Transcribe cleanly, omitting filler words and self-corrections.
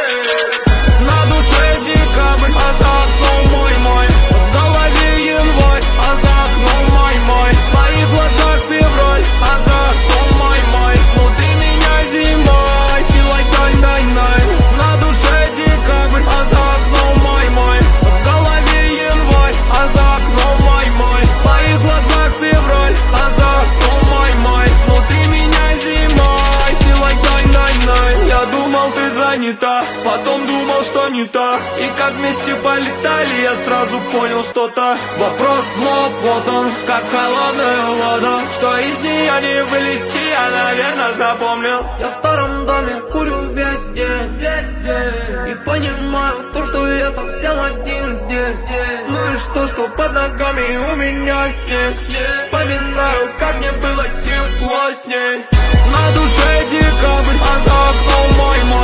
На душе декабрь, а за окном мой. В голове январь, а за окном май. В моих глазах февраль, а за окном май. Внутри меня зима, I feel like die. На душе декабрь, а за окном май. В голове январь, а за окном май. В моих глазах февраль, а за окном май. Внутри меня зима, I feel like die. Я думал, ты занята, потом думал, что не так. И как вместе полетали, я сразу понял что-то. Вопрос в лоб, вот он, как холодная вода. Что из нее не вылезти, я, наверное, запомнил. Я в старом доме курю весь день, и понимаю то, что я совсем один здесь. Ну и что под ногами у меня снег. Вспоминаю, как мне было тепло с ней. На душе декабрь, а за окном май.